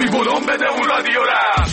کمی بلوم بده اون رادیو را.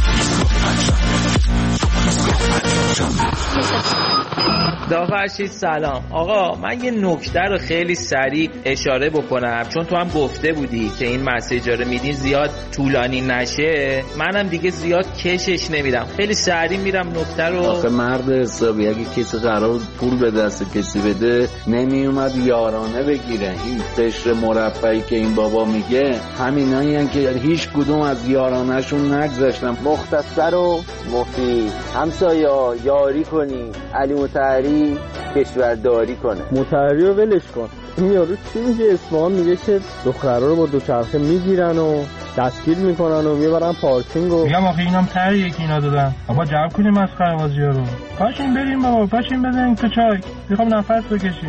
داغرشید سلام. آقا من یه نکته رو خیلی سریع اشاره بکنم، چون تو هم گفته بودی که این مسیجا رو میدین زیاد طولانی نشه، منم دیگه زیاد کشش نمیدم، خیلی سریع میرم نکته رو. آخه مرد حسابی اگه کسی قرار پول به دست کسی بده نمیومد یارانه بگیره. این قشر مربعی که این بابا میگه همینایی هن که هیچ کدوم از یارانهشون نگذاشتن. مختصر و مفید. همسایه یاری کنی، علی مطهری کشورداری کنه. مطهری رو ولش کن. این یارو چی میگه؟ اصفهان میگه که دخترها رو با دوچرخه میگیرن و دستگیر میکنن و میبرن پارکینگ و میگم آخه اینم تریه که اینا دادن. بابا جواب کنیم از خربازی ها رو. پاشین بریم بابا، پاشین بزنیم تو چای، میخوام نفس بکشیم.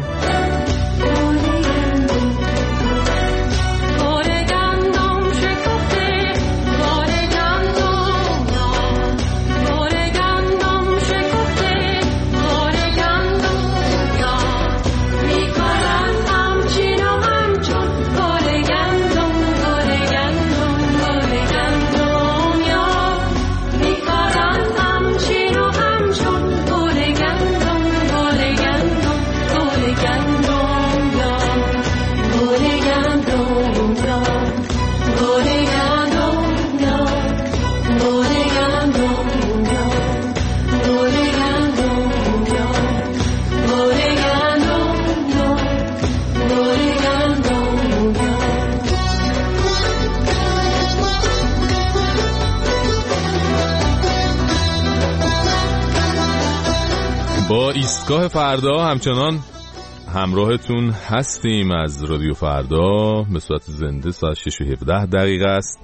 با ایستگاه فردا همچنان همراهتون هستیم از رادیو فردا به صورت زنده. ساعت 6:17 است.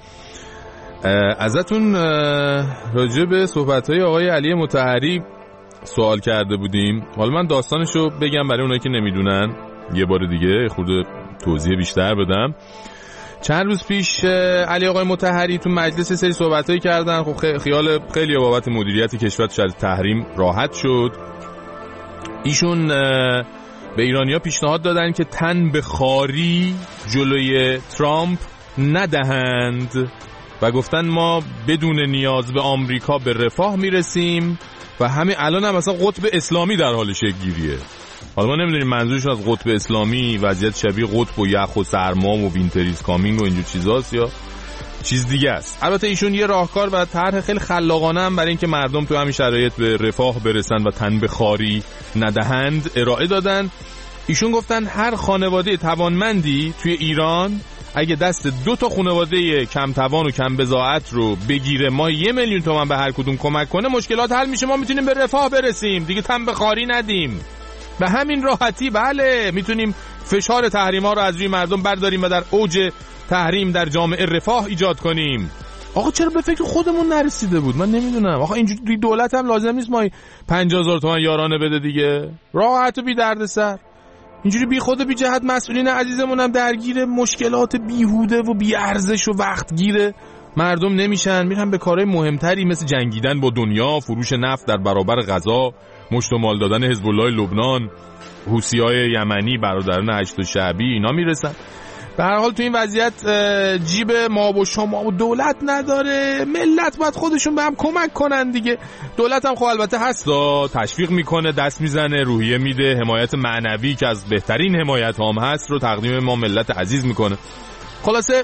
ازتون راجع به صحبت‌های آقای علی مطهری سوال کرده بودیم. حالا من داستانشو بگم برای اونایی که نمیدونن، یه بار دیگه خورده توضیح بیشتر بدم. چند روز پیش علی آقای مطهری تو مجلس سری صحبتایی کردن. خب خیال خیلی بابت مدیریت کشور شرط تحریم راحت شد. ایشون به ایرانی‌ها پیشنهاد دادن که تن به خاری جلوی ترامپ ندهند و گفتن ما بدون نیاز به آمریکا به رفاه میرسیم و همین الان هم مثلا قطب اسلامی در حال شکل گیریه. حالا ما نمیدونیم منظورشون از قطب اسلامی وضعیت شبیه قطب و یخ و سرما و وینتریز کامینگ و اینجور چیزاست یا چیز دیگه است. البته ایشون یه راهکار و طرح خیلی خلاقانه هم برای اینکه مردم تو همین شرایط به رفاه برسن و تن به خاری ندهند ارائه دادن. ایشون گفتن هر خانواده توانمندی توی ایران اگه دست 2 تا خانواده کم توان و کم بضاعت رو بگیره، ما 1 میلیون تومان به هر کدوم کمک کنه، مشکلات حل میشه، ما میتونیم به رفاه برسیم دیگه، تن به خاری ندیم. به همین راحتی بله میتونیم فشار تحریما رو از روی مردم برداریم و در اوج تحریم در جامعه رفاه ایجاد کنیم. آقا چرا به فکر خودمون نرسیده بود؟ من نمیدونم. آقا اینجوری دولت هم لازم نیست ما 50,000 تومان یارانه بده دیگه، راحت و بی دردسر. اینجوری بی خود و بی جهت مسئولین عزیزمون هم درگیر مشکلات بیهوده و بی ارزش و وقت گیره مردم نمیشن، میرن به کارهای مهمتری مثل جنگیدن با دنیا، فروش نفت در برابر غذا، مشت و مال دادن حزب الله لبنان، حوثی‌های یمنی، برادران هشت شعبی، اینا میرسن. به هر حال تو این وضعیت جیب ما و شما و دولت نداره، ملت باید خودشون به هم کمک کنن دیگه. دولت هم خب البته هستا، تشویق میکنه، دست میزنه، روحیه میده، حمایت معنوی که از بهترین حمایت هم هست رو تقدیم ما ملت عزیز میکنه. خلاصه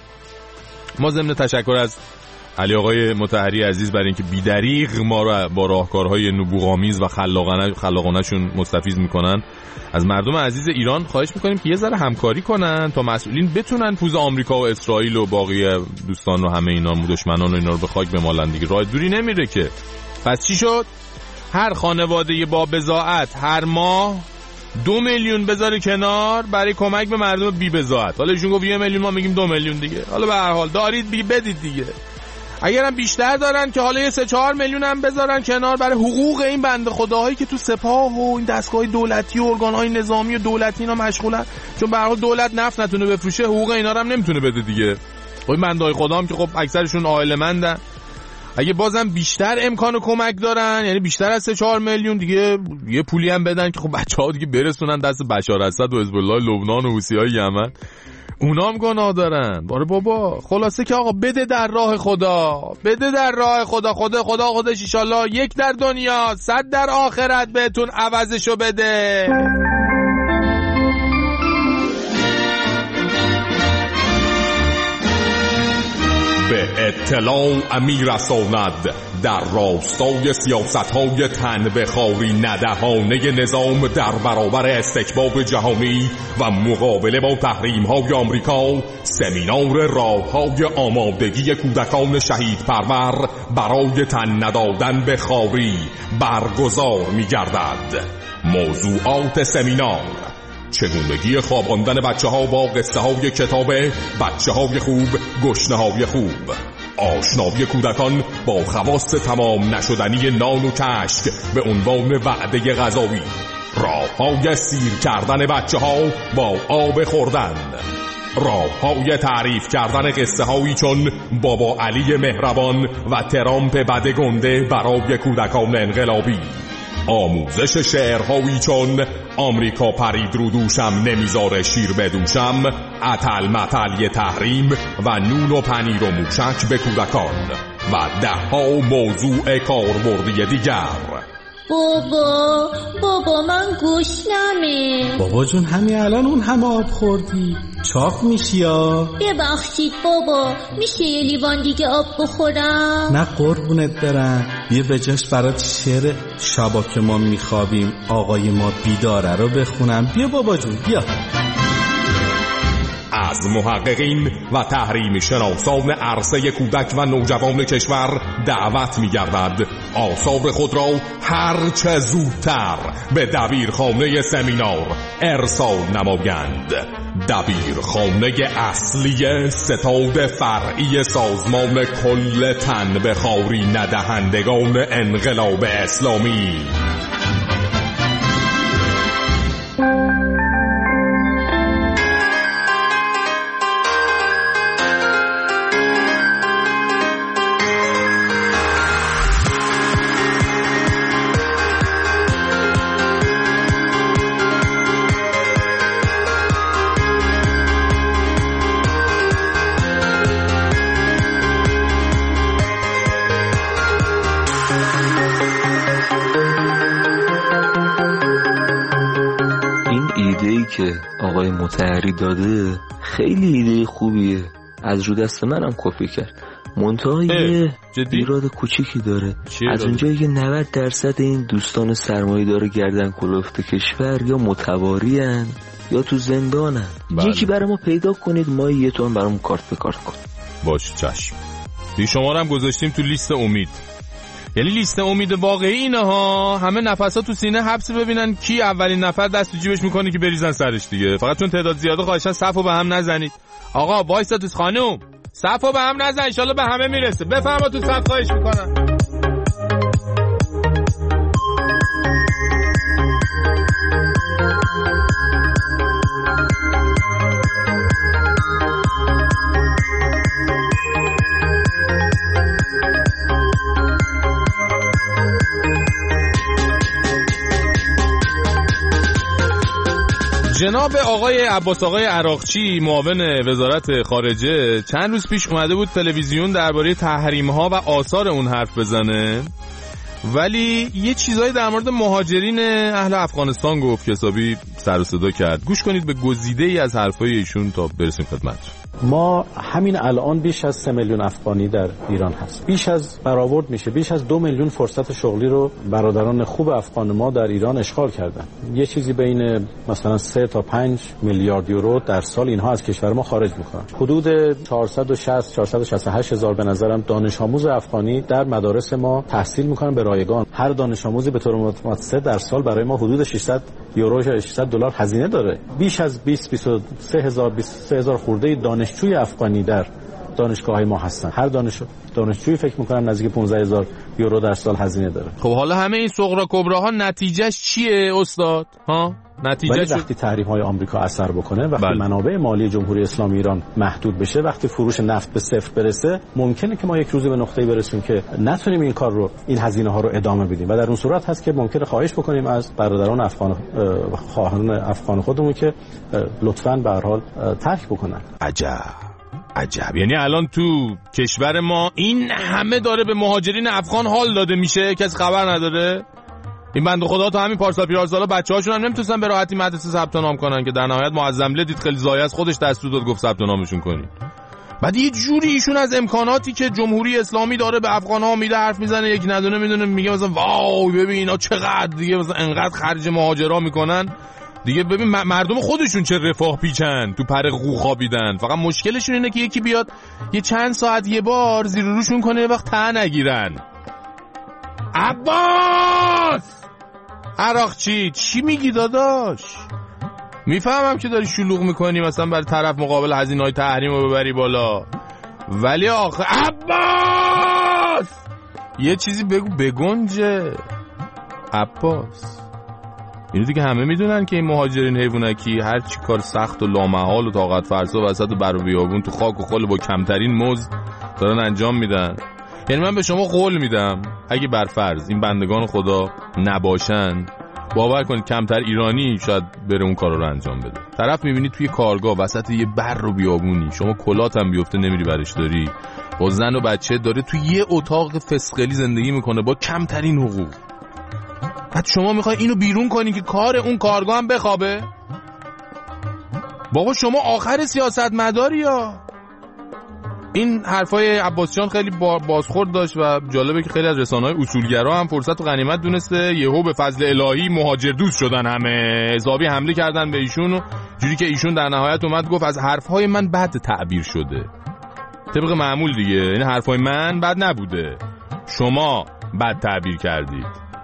ما ضمن تشکر از علی آقای مطهری عزیز برای اینکه بی‌دریغ ما رو با راهکارهای نبوغامیز و خلاقانه‌شون مستفیض میکنن، از مردم عزیز ایران خواهش میکنیم که یه ذره همکاری کنن تا مسئولین بتونن پوز آمریکا و اسرائیل و باقی دوستان رو، همه اینا دشمنان و اینا رو به خاک بمالن دیگه. راه دوری نمیره که. پس چی شد؟ هر خانواده با بضاعت هر ماه 2 میلیون بذاره کنار برای کمک به مردم بی بضاعت. حالا ایشون گفت 1 میلیون، ما میگیم 2 میلیون دیگه. حالا به هر حال دارید بدید دیگه. اگرم بیشتر دارن که حالا 3-4 میلیون هم بذارن کنار برای حقوق این بنده خداهایی که تو سپاه و این دستگاه دولتی و ارگان‌های نظامی و دولتی اینا مشغولن، چون به هر حال دولت نفت نتونه بفروشه، حقوق اینا رو هم نمیتونه بده دیگه. این بنده‌های خدا هم که خب اکثرشون عائله‌مندن، اگه بازم بیشتر امکان کمک دارن، یعنی بیشتر از 3-4 میلیون دیگه، یه پولی هم بدن که خب بچه‌ها دیگه برسونن دست بشار اسد و حزب الله لبنان و حوثی‌های یمن. اونام گناه دارن. باره بابا خلاصه که آقا بده در راه خدا، بده در راه خدا. خدا خودش انشالله 1 در دنیا 100 در آخرت بهتون عوضشو بده. به اطلاع میرساند در راستای سیاست‌های تن به خواری ندهانه نظام در برابر استکباب جهانی و مقابله با تحریم‌های آمریکا، سمینار راه‌های آمادگی کودکان شهید پرور برای تن ندادن به خواری برگزار می‌گردد. موضوعات سمینار: چگونگی خواباندن بچه‌ها با قصه‌های کتاب بچه‌های خوب، گشنه‌های خوب، آشنایی کودکان با خواص تمام نشدنی نان و کشک به عنوان وعده غذایی، راه‌های سیر کردن بچه‌ها با آب خوردن، راه‌های تعریف کردن قصه‌هایی چون بابا علی مهربان و ترامپ بدگنده برای کودکان انقلابی، آموزش شعرهایی چون آمریکا پرید رو دوشم نمیذاره شیر بدوشم، اتل متل تحریم و نون و پنیر و موشک به کودکان و 10 موضوع کاربردی دیگر. بابا من گشنمه. بابا جون همین الان اون همه آب خوردی، چاق میشی یا؟ ببخشید بابا، میشه یه لیوان دیگه آب بخورم؟ نه قربونت برم، بیا به جاش برات شعر شبا که ما میخوابیم آقای ما بیداره رو بخونم. بیا بابا جون بیا. از محققین و تحریم شناسان عرصه کودک و نوجوان کشور دعوت می‌گردد آثار خود را هرچه زودتر به دبیرخانه سمینار ارسال نمایند. دبیرخانه اصلی ستاد فرعی سازمان کل تن به خواری ندهندگان انقلاب اسلامی. که آقای مطهری داده خیلی ایده خوبیه، از رو دست منم کپی کرد. منتها یه ایراد کوچیکی داره. از اونجایی که 90% این دوستان سرمایه‌دار گردن کلفت کشور یا متواری هن یا تو زندانن. یکی برای ما پیدا کنید، ما یه تومن برامون کارت به کارت کن. باشه چشم. شما رو هم گذاشتیم تو لیست امید. یعنی لیست امید واقعی اینه ها، همه نفسا تو سینه حبس ببینن کی اولین نفر دست تو جیبش میکنه که بریزن سرش دیگه. فقط چون تعداد زیاده خواهشن صفو به هم نزنید. آقا وایسا تو خانم، صفو به هم نزن، ان شاءالله به همه میرسه. بفرما تو صف، خواهش میکنم. جناب آقای عباس آقای عراقچی معاون وزارت خارجه چند روز پیش اومده بود تلویزیون درباره تحریم‌ها و آثار اون حرف بزنه، ولی یه چیزایی در مورد مهاجرین اهل افغانستان گفت که حسابی سر و صدا کرد. گوش کنید به گزیده‌ای از حرفای ایشون تا برسیم خدمتتون. ما همین الان بیش از 3 میلیون افغانی در ایران هست. بیش از برآورد میشه، بیش از 2 میلیون فرصت شغلی رو برادران خوب افغان ما در ایران اشغال کردن. یه چیزی بین مثلا 3 تا 5 میلیارد یورو در سال اینها از کشور ما خارج میکنن. حدود 468 هزار به نظرم دانش آموز افغانی در مدارس ما تحصیل میکنن به رایگان. هر دانش آموزی به طور متوسط در سال برای ما حدود 600 یورو یا 600 دلار هزینه داره. بیش از 23 هزار خورده دانشجوی افغانی در دانشگاه‌های ما هستن. هر دانشجویی فکر می‌کنم نزدیک 15000 یورو در سال هزینه داره. خب حالا همه این صغرا کبراها نتیجهش چیه استاد؟ ها؟ نتیجهش وقتی تحریم‌های آمریکا اثر بکنه، وقتی منابع مالی جمهوری اسلامی ایران محدود بشه، وقتی فروش نفت به صفر برسه، ممکنه که ما یک روزی به نقطه‌ای برسیم که نتونیم این کار رو، این هزینه‌ها رو ادامه بدیم و در اون صورت هست که ممکنه خواهش بکنیم از برادران خواهران افغان خودمون که لطفاً به هر حال ترک بکنن. عجب. یعنی الان تو کشور ما این همه داره به مهاجرین افغان حال داده میشه، کسی خبر نداره؟ این بنده خدا تا همین پارسال پیرارسالا بچه‌هاشون هم نمیتونستن به راحتی مدرسه ثبت نام کنن که در نهایت معظم دید خیلی زایه از خودش دستور داد گفت ثبت نامشون کنین. بعد یه جوری ایشون از امکاناتی که جمهوری اسلامی داره به افغان‌ها میده حرف میزنه، یک ندونه میدونه، میگه مثلا واو ببین اینا چقدر دیگه مثلا انقدر خرج مهاجرا میکنن دیگه، ببین مردم خودشون چه رفاه پیچن، تو پر قو خوابیدن. فقط مشکلشون اینه که یکی بیاد یه چند ساعت یه بار زیر روشون کنه، یه وقت ته نگیرن. عباس عراقچی چی میگی داداش؟ میفهمم که داری شلوغ میکنی مثلا برای طرف مقابل هزینه‌های تحریم رو ببری بالا، ولی آخه عباس یه چیزی بگو بگنجه. عباس اینو دیگه همه میدونن که این مهاجرین حیوانکی هر چی کار سخت و لامحال و طاقت فرسا وسط بر و بیابون تو خاک و خل با کمترین مزد دارن انجام میدن. یعنی من به شما قول میدم اگه بر فرض این بندگان خدا نباشن، باور کنید کمتر ایرانی شاید بره اون کارا رو انجام بده. طرف میبینی توی کارگاه وسط یه بر و بیابونی، شما کلات هم بیفته نمیری برش داری، با زن و بچه داره توی یه اتاق فسقلی زندگی میکنه با کمترین حقوق. بعد شما میخوای اینو بیرون کنی که کار اون کارگاه هم بخوابه؟ بابا شما آخر سیاست مداری یا؟ این حرفای عباسیان خیلی بازخورد داشت و جالبه که خیلی از رسانه‌های اصولگرا هم فرصت و غنیمت دونسته یهو به فضل الهی مهاجر دوست شدن، همه حسابی حمله کردن به ایشون و جوری که ایشون در نهایت اومد گفت از حرفهای من بد تعبیر شده. طبق معمول دیگه، یعنی حرفای من بد نبوده، شما بد تعبیر کردید.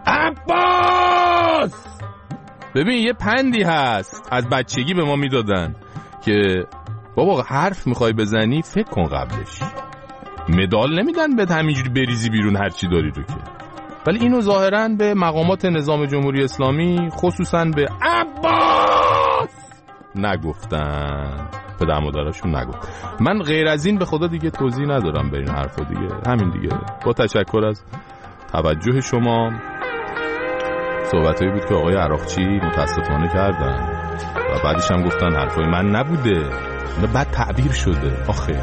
عباس ببین یه پندی هست از بچگی به ما میدادن که بابا حرف میخوای بزنی فکر کن قبلش، مدال نمیدن بهت همینجوری بریزی بیرون هر چی داری رو که. ولی اینو ظاهراً به مقامات نظام جمهوری اسلامی خصوصاً به عباس نگفتن، پدر مادرشون نگفت. من غیر از این به خدا دیگه توضیح ندارم به این حرفا دیگه. همین دیگه. با تشکر از توجه شما. صحبتایی بود که آقای عراقچی متاسفانه کردن و بعدش هم گفتن حرفای من نبوده، بعد تعبیر شده. آخه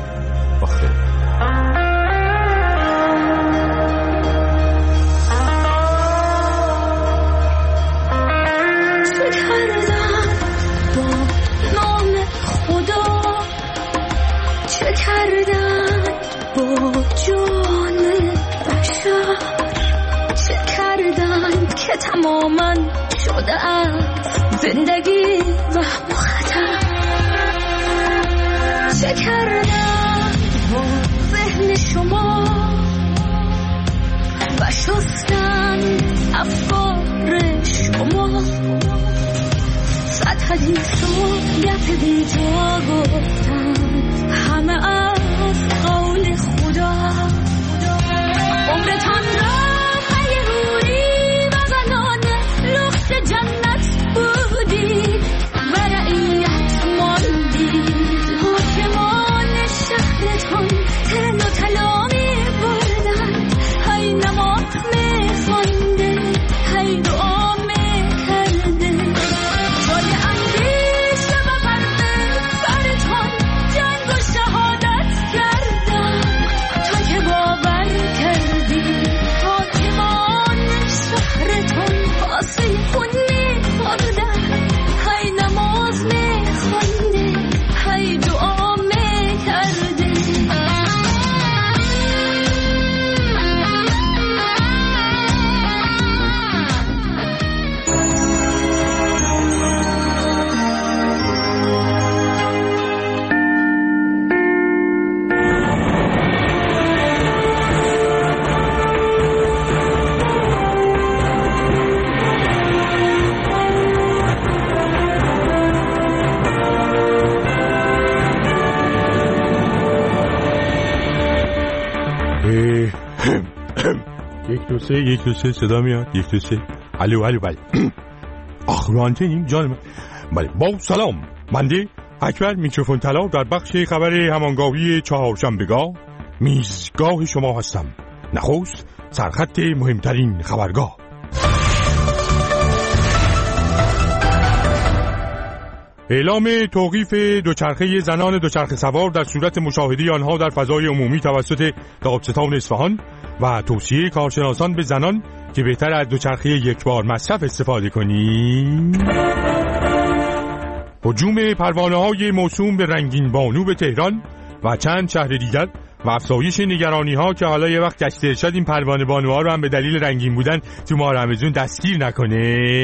چه کردم با نام خدا، چه کردم با جان بشر، چه کردم که تماما شده از زندگی و خطر، چه کردم با ذهن شما و شستن افکار شما، صد حدیث و گپ بیجا گفتم، همه از قول خدا. عمرتان را حیوری و زنان لخت جنت بودید و رعیت ماندید، حاکمان شهرتان تن و طلا می بردن، هی نماز می خوانده، هی دعا می کرده، جای اندیشه و فرده سرتان 1 2 3 صدا میاد. 1 2 3. الو بله. آخ رانتینیم جانم. بله با سلام. بنده اکبر میکروفون طلا در بخش خبر همانگاهی چهارشنبه‌گاه میزگاه شما هستم. نخست سرخط مهمترین خبرگاه. اعلام توقیف دوچرخه زنان دوچرخه سوار در صورت مشاهده آنها در فضای عمومی توسط دادستان اصفهان و توصیه کارشناسان به زنان که بهتر از دوچرخه یک بار مصرف استفاده کنیم. هجوم پروانه‌های موسوم به رنگین بانو به تهران و چند شهر دیگر و افزایش نگرانی‌ها که حالا یه وقت گشت ارشاد این پروانه بانوها رو هم به دلیل رنگین بودن تو ماه رمضان دستگیر نکنه.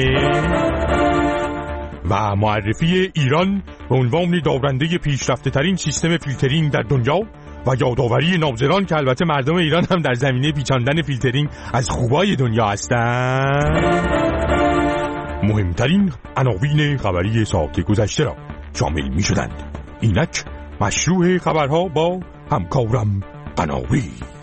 و معرفی ایران به عنوان دارنده پیشرفته ترین سیستم فیلترینگ در دنیا و یادآوری ناظران که البته مردم ایران هم در زمینه پیچاندن فیلترینگ از خوبای دنیا هستند. مهمترین عناوین خبری ساعت گذشته را شامل می شدند. اینک مشروع خبرها با همکارم قناوی.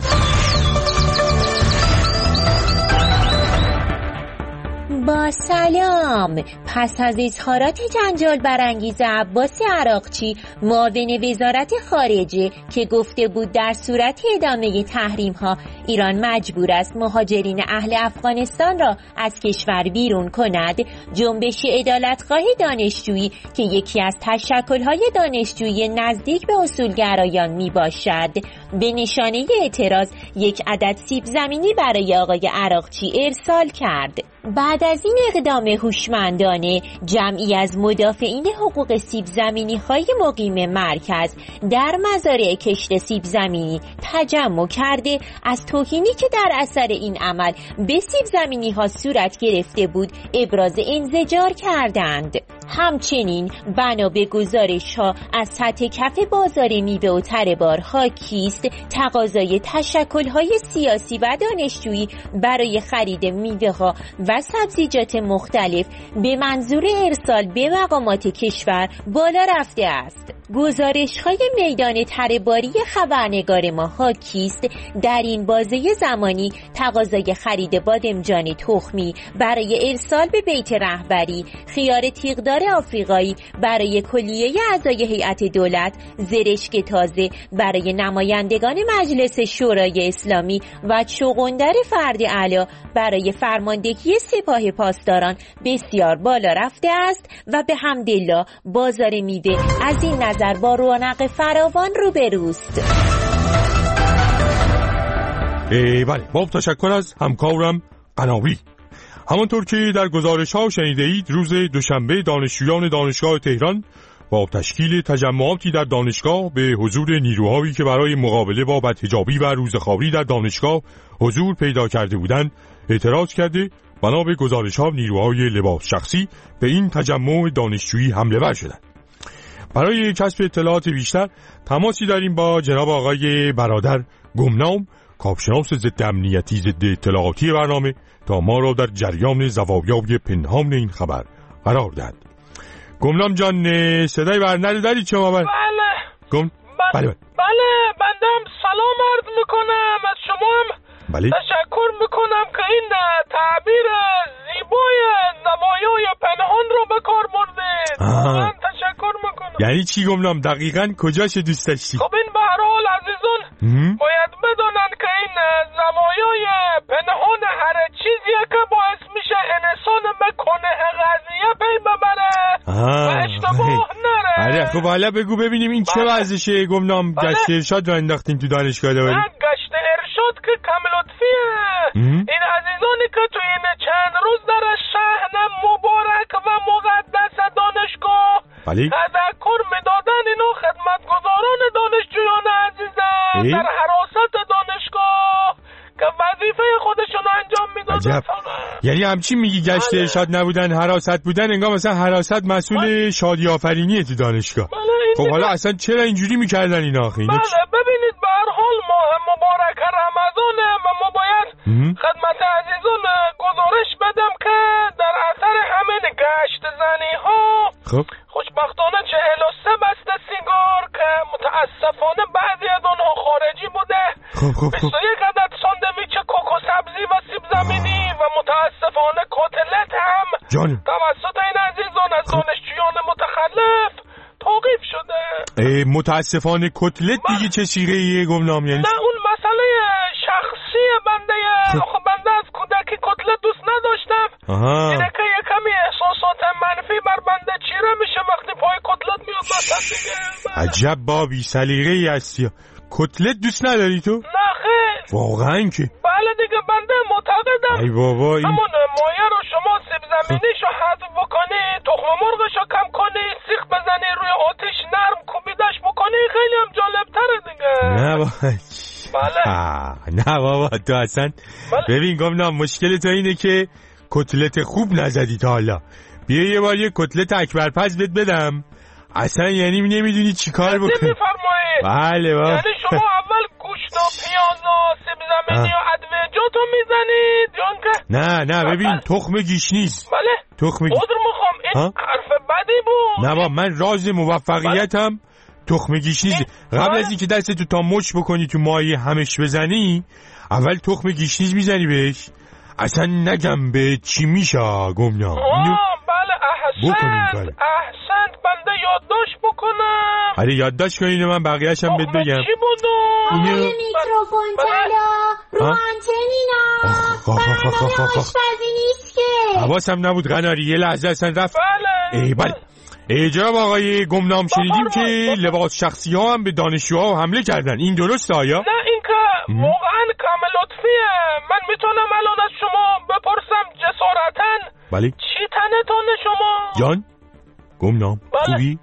با سلام. پس از اظهارات جنجال برانگیز عباس عراقچی معاون وزارت خارجه که گفته بود در صورت ادامه تحریم ها ایران مجبور است مهاجرین اهل افغانستان را از کشور بیرون کند، جنبش عدالتخواه دانشجویی که یکی از تشکل‌های دانشجویی نزدیک به اصولگرایان می باشد به نشانه اعتراض یک عدد سیب زمینی برای آقای عراقچی ارسال کرد. بعد از این اقدام هوشمندانه جمعی از مدافعین حقوق سیب زمینی های مقیم مرکز در مزارع کشت سیب زمینی تجمع کرده از توهینی که در اثر این عمل به سیب زمینی ها صورت گرفته بود ابراز انزجار کردند. همچنین بنا به گزارش ها از سطح کف بازار میوه و تره بار حاکیست تقاضای تشکل های سیاسی و دانشجویی برای خرید میوه ها و سبزیجات مختلف به منظور ارسال به مقامات کشور بالا رفته است. گزارش‌های میدان تره‌باری خبرنگار ما حاکیست در این بازه زمانی تقاضای خرید بادمجان تخمی برای ارسال به بیت رهبری، خیار تیغدار آفریقایی برای کلیه اعضای هیئت دولت، زرشک تازه برای نمایندگان مجلس شورای اسلامی و چغندر فرد اعلی برای فرماندهی سپاه پاسداران بسیار بالا رفته است و به حمدالله بازار میوه از این نظر با رونق فراوان روبروست. بله، با تشکر از همکارم قناوی. همانطور که در گزارش ها شنیده اید، روز دوشنبه دانشجویان دانشگاه تهران با تشکیل تجمعاتی در دانشگاه به حضور نیروهایی که برای مقابله با بدحجابی و روزخواری در دانشگاه حضور پیدا کرده بودند اعتراض کرده. بنا به گزارش ها نیروهای لباس شخصی به این تجمع دانشجویی حمله ور شدند. برای کسب اطلاعات بیشتر تماسی داریم با جناب آقای برادر گمنام، کارشناس ضد امنیتی ضد اطلاعاتی برنامه، تا ما را در جریان زوایای پنهان این خبر قرار دهد. گمنام جان، صدای برنده دارید شما؟ بله. بله بندم سلام عرض میکنم از شما هم. بله. تشکر میکنم که این تعبیر زیبای زوایای پنهان رو به کار بردید. من تشکر میکنم. یعنی چی گمنام؟ دقیقاً کجاش دوست داشتی؟ خب این به هر حال عزیزان باید بدونن که این زوایای پنهان هر چیزیه که باعث میشه انسان مکنه قضیه پی ببره و اشتباه نره. آره خب حالا بگو ببینیم این چه وضعشه گمنام؟ گشت ارشاد رو انداختیم تو دانشگاه دوباره. گشت ارشاد که کم لطفیه. این عزیزانی که تو این چند روز در شهر مبارک و مقدس دانشگاه تذکر میدادن، اینو خدمتگزاران دانشجویان عزیزم در حراست دانشگاه که وظیفه خودشون انجام میدادن. یعنی همچین میگی گشت ارشاد نبودن حراست بودن، انگار مثلا حراست مسئول شادی آفرینیه تو دانشگاه. خب حالا اصلا چرا اینجوری میکردن این آخه؟ ببینید به هر حال ماه مبارک رمضانه و ما باید خدمت عزیزان گزارش بدم که در اثر همین گشت زنی ها خوشبختانه 43 بسته سیگار که متاسفانه بعضی از اونها خارجی بوده، 21 عدد ساندویچ کوکو سبزی و سیب جان توسط این عزیزان از دانشجویان متخلف توقیف شده. متاسفانه کتلت دیگه چه شیره‌ایه گمنام؟ یعنی نه اون مسئله شخصی بنده. آخه بنده از کودکی کتلت دوست نداشتم. اینه که یه کمی احساسات منفی بر بنده چیره میشه وقتی پای کتلت میاد وسط دیگه. عجب بابی سلیقه‌ای هستی. کتلت دوست نداری تو؟ نه خیر. واقعا که؟ بله دیگه بنده معتقدم ای بابا این همون مایه رو شما سیب زمینیشو حذف بکنی، تخم مرغشو کم کنی، سیخ بزنی روی آتش نرم کوبیدش بکنی، خیلی هم جالب‌تره دیگه. نه بابا بله. نه بابا تو اصلا ببین گمنام مشکل تو اینه که کتلت خوب نزدی تا حالا. بیا یه بار یه کتلت اکبرپز بهت بدم اصلا یعنی نمیدونی چی کار بکنی. میفرمایید؟ بله بابا. یعنی شما اول گوشت و پیاز و سیب زمینی و ادویجاتو میزنید یا نه ببین تخم گیشنیز. بله تخم عذر میخوام این حرف بدی بود. نه بابا من راز موفقیتم تخم گیشنیز. قبل از اینکه دستتو تا مچ بکنی تو مایه همش بزنی اول تخم گیشنیز میزنی بهش. اصلا نگم به چی میشه گمنام. بله احسنت بنده یادداشت بکنم. آره یادداشت کنین من بقیه‌شم بهت بگم. چی بودو؟ میکروفون چلا رو آنتنینا برنامه آشپزی نیست که. حواسم نبود قناری یه لحظه اصلا رفت. بله جناب آقای گمنام شنیدیم که لباس شخصی ها هم به دانشجوها حمله کردن. این درسته آیا؟ نه این که واقعا کامل لطفیه. من میتونم الان از شما بپرسم جسارتاً بله چی تنتونه شما؟ جان گمنام خوبی؟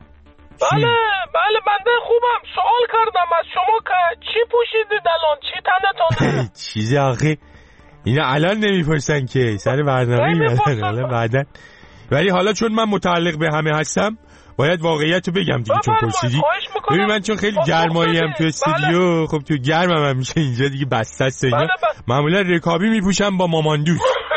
بله بنده خوبم. سوال کردم از شما که چی پوشیدید الان چی تنتونه؟ چیزی آخه اینا الان نمیپرسن که سر برنامه الان بعدن. ولی حالا چون من متعلق به همه هستم باید واقعیت رو بگم دیگه چون پرسیدی. ببین من چون خیلی گرمایی هم تو استودیو خب تو گرمم هم میشه اینجا دیگه بسته است اینا. معمولا رکابی میپوشم با ماماندوز.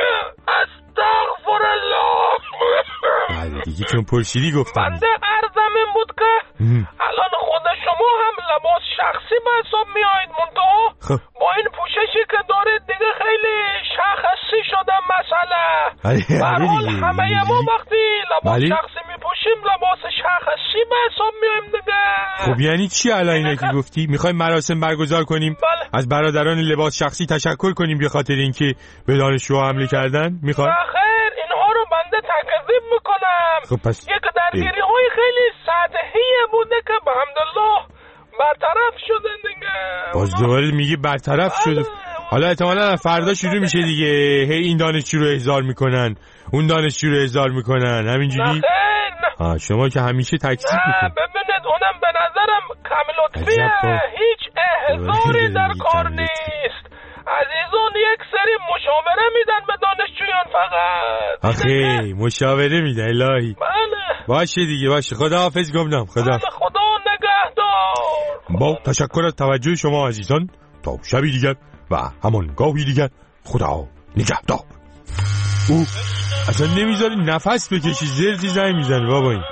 استغفرالله. بله دیگه چون پرسیدی گفتم. بنده عرضم این بود که الان خود شما هم لباس شخصی به حساب میایید منتها با این پوششی که دارید دیگه خیلی شخصی شده مسئله. برحال همه ما وقتی لباس شخصی میپوشیم لباس شخصی به حساب میایم دیگه. خب یعنی چی الان اینا که گفتی؟ میخوایم مراسم برگزار کنیم از برادران لباس شخصی تشکر کنیم به خاطر اینکه به دانشجوها حمله کردن؟ میخوای؟ خیر اینها رو بنده تکذیب میکنم. خب پس یک درگیری های خیلی سطحی بوده که به حمدالله برطرف شده دیگه. باز دوباره میگی برطرف شده. حالا احتمالاً فردا شروع میشه دیگه هی این دانشجو رو احضار میکنن اون دانشجو رو احضار میکنن همینجوری. شما که همیشه تکذیب میکنی. ببینید اونم به نظرم کم لطفیه. هیچ احضاری در کار نیست. عزیزان یک سری مشاوره میدن به دانشجویان فقط. آخه مشاوره میدن الهی. بله باشه دیگه باشه. خداحافظ گمنام. خدا نگهدار. با تشکر از توجه شما عزیزان تا شبی دیگر و همان گاهی دیگر خدا نگهدار. او اصلا نمیذاری نفس بکشی زرزی زنگ میزنه بابا این.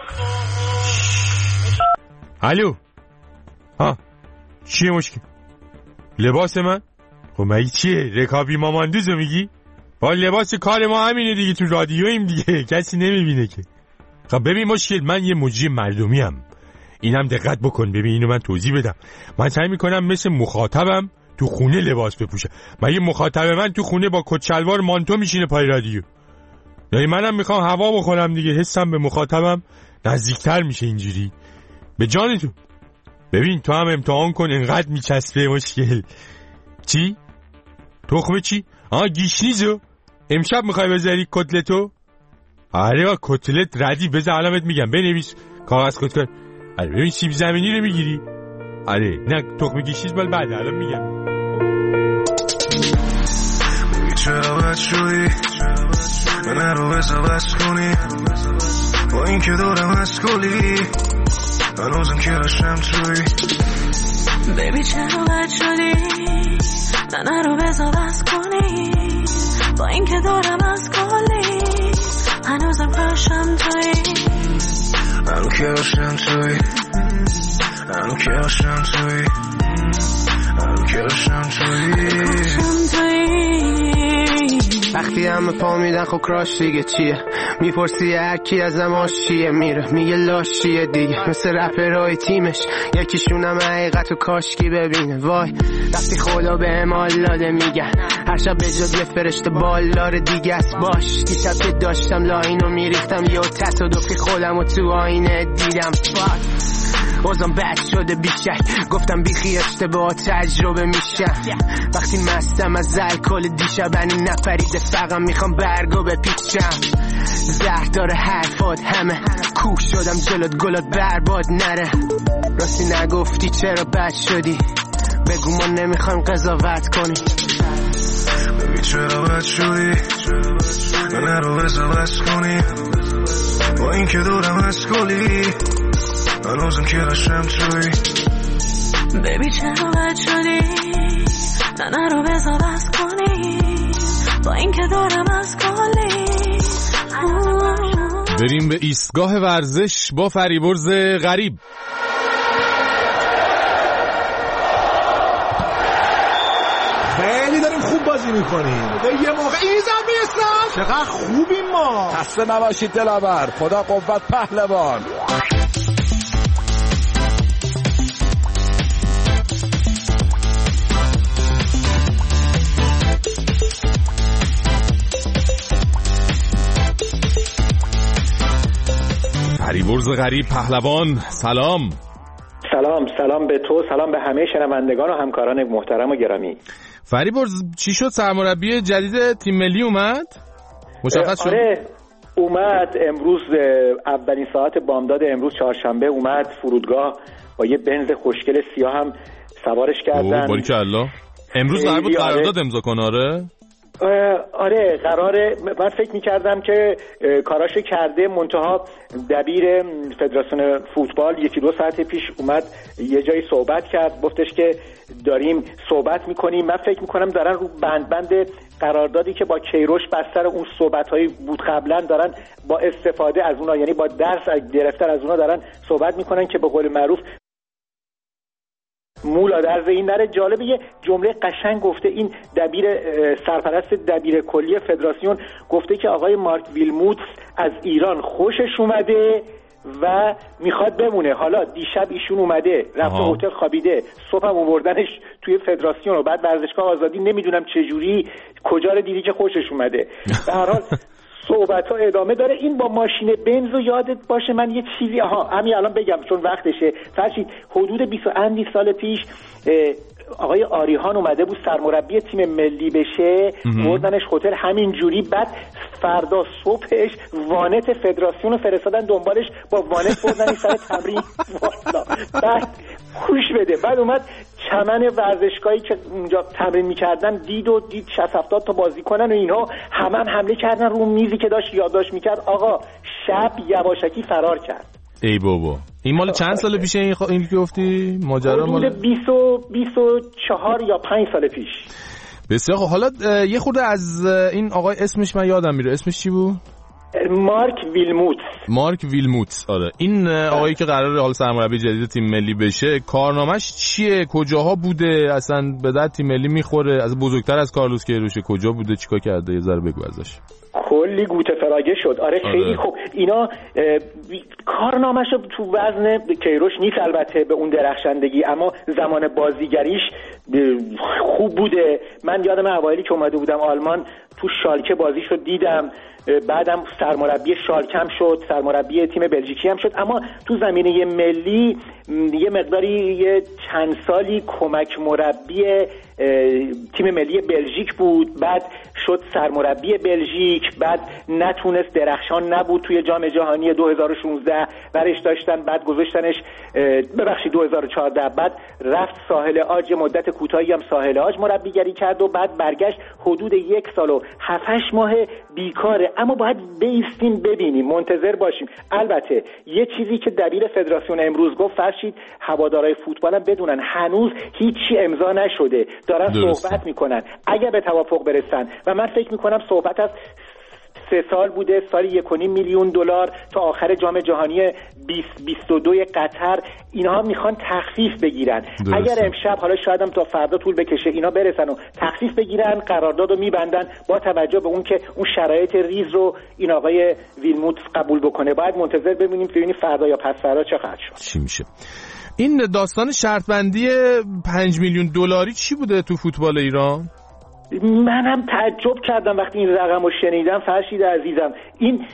الو چیه مشکل؟ لباس من؟ خب مگه چیه؟ رکابی ماماندوزو میگی؟ با لباس کار ما همینه دیگه تو رادیویم دیگه کسی نمیبینه که. خب ببین مشکل من یه مجری مردمیم. اینم دقت بکن ببین اینو من توضیح بدم. من سعی میکنم مثل مخاطبم تو خونه لباس بپوشم. مگه مخاطب من تو خونه با کت شلوار مانتو میشینه پای رادیو؟ یعنی منم میخوام هوا بخورم دیگه حسم به مخاطبم نزدیکتر میشه اینجوری. به جان تو ببین تو هم امتحان کن انقدر میچسبه مشکل. چی؟ تخمه چی؟ گیشنیزو امشب میخوای بذاری کتلتو؟ آره کتلت ردی بذار علامت میگم بنویس کاغذ کت کن. آره ببین سیب زمینی رو میگیری؟ آره نه تخم گیشنیز بال بعد الان میگم. چرا بد شدی من رو بذار بس کنی با این که دارم از کلی هنوزم که رشم توی بیبی چرا بد شدی من رو بذار بس کنی با این که دارم از کلی هنوزم که رشم توی هنو که رشم توی هنو که رشم توی هنو که رشم توی وقتی همه پا میدن خب کراش دیگه چیه؟ میپرسی هر کی ازم آشیه میره میگه لاشیه دیگه، مثل رپرهای تیمش یکیشونم حقیقت و کاشکی ببینه. وای وقتی خدا به هم داده میگن هر شب به جد یه فرشته بالدار دیگه است. باش دیشب که داشتم لاینو میریختم یه تصادفی خودم و تو آینه دیدم. اوزم بد شده بیشک گفتم بیخی اشتباه تجربه میشم. وقتی مستم از الکل دیشبنی نپریده فقط میخوام برگو بپیچم. زهر داره حرفات همه کوه شدم جلوت گلات برباد نره. راستی نگفتی چرا بد شدی بگو ما نمیخوام قضاوت کنی. ببین چرا بد شدی من رو قضاوت کنی با این که دورم از کلی هنوزم که رشم توی. ببین چرا بد شدی من رو قضاوت کنی با این که دورم از کلی. بریم به ایستگاه ورزش با فریبرز غریب. خیلی داریم خوب بازی میکنیم. یه موقع ایزم میستم چقدر خوبیم ما. خسته نباشید دلاور. خدا قوت پهلوان. فریبرز غریب پهلوان سلام. سلام به تو، سلام به همه شنوندگان و همکاران محترم و گرامی. فریبرز چی شد؟ سرمربی جدید تیم ملی اومد؟ مشخص شد؟ آره اومد امروز، اولین ساعت بامداد امروز چهارشنبه اومد فرودگاه با یه بنز خوشگل سیاه هم سوارش کردن. باریکالله. امروز قرار بود قرارداد امضا کنه. آره قراره. من فکر میکردم که کاراشو کرده، منتها دبیر فدراسیون فوتبال یکی دو ساعت پیش اومد یه جایی صحبت کرد، گفتش که داریم صحبت میکنیم. من فکر میکنم دارن رو بند قراردادی که با کیروش بستر اون صحبت‌هایی بود قبلا دارن با استفاده از اونا، یعنی با درس گرفتن از اونا دارن صحبت میکنن که به قول معروف مولا درز این نره. جالبه یه جمله قشنگ گفته این دبیر سرپرست دبیر کلی فدراسیون، گفته که آقای مارک ویلموتس از ایران خوشش اومده و میخواد بمونه. حالا دیشب ایشون اومده رفته هتل خوابیده، صبح هم آوردنش توی فدراسیون و بعد ورزشگاه آزادی، نمیدونم چجوری کجا رو دیدی که خوشش اومده. به هر حال صحبت ها ادامه داره. این با ماشین بنز و یادت باشه من یه چیزی همین الان بگم چون وقتشه. فرشید حدود 20 سال پیش آقای آریهان اومده بود سرمربی تیم ملی بشه، بردنش هتل همین جوری، بعد فردا صبحش وانت فدراسیون رو فرستادن دنبالش، با وانت بردن سر تمرین. بعد خوش بده، بعد اومد چمن ورزشگاهی که اونجا تمرین میکردن دید 60-70 تا بازیکنن و اینها هم حمله کردن رو میزی که داشت یادداشت میکرد. آقا شب یواشکی فرار کرد. ای بابا این مال چند سال پیشه این که گفتی ماجرا؟ مال 24 یا 5 سال پیش. بسیار خب. حالا یه خورده از این آقای اسمش من یادم میره، اسمش چی بود؟ مارک ویلموتس. آره این آقایی که قراره حالا سرمربی جدید تیم ملی بشه، کارنامه‌اش چیه؟ کجاها بوده؟ اصلا به درد تیم ملی میخوره؟ از بزرگتر از کارلوس کیروش کجا بوده؟ چیکار کرده؟ یه ذره بگو ازش. کلی گوته فراگه شد. آره خیلی خوب. اینا کارنامه‌شو تو وزن کیروش نیست البته به اون درخشندگی، اما زمان بازیگریش خوب بوده. من یادم اوایلی که اومده بودم آلمان تو شالکه بازیشو دیدم، بعدم سرمربی شالکه هم شد، سرمربی تیم بلژیکی هم شد، اما تو زمینه ملی یه مقداری یه چند سالی کمک مربی تیم ملی بلژیک بود، بعد شد سرمربی بلژیک، بعد نتونست، درخشان نبود توی جام جهانی 2016 برش داشتن، بعد گذاشتنش 2014، بعد رفت ساحل عاج، مدت کوتاهی هم ساحل عاج مربیگری کرد و بعد برگشت حدود 1 سال و 7-8 ماه بیکاره. اما باید بیستیم ببینیم، منتظر باشیم. البته یه چیزی که دبیر فدراسیون امروز گفت فرشید، هوادارهای فوتبال هم بدونن هنوز هیچی امضا نشده، دارن صحبت میکنن. اگر به توافق برسن و من فکر میکنم صحبت از 3 سال بوده، سال 1.5 میلیون دلار تا آخر جام جهانی 2022 قطر. اینها میخوان تخفیف بگیرن. درسته. اگر امشب، حالا شاید هم تا فردا طول بکشه، اینا برسن و تخفیف بگیرن، قرارداد رو میبندن با توجه به اون که اون شرایط ریز رو این آقای ویلموتس قبول بکنه. باید منتظر ببینیم ببینیم فردا یا پس فردا چه خواهد شد. چی میشه. این داستان شرط بندی 5 میلیون دلاری چی بوده تو فوتبال ایران؟ منم تعجب کردم وقتی این رقم رو شنیدم. فرشید عزیزم، این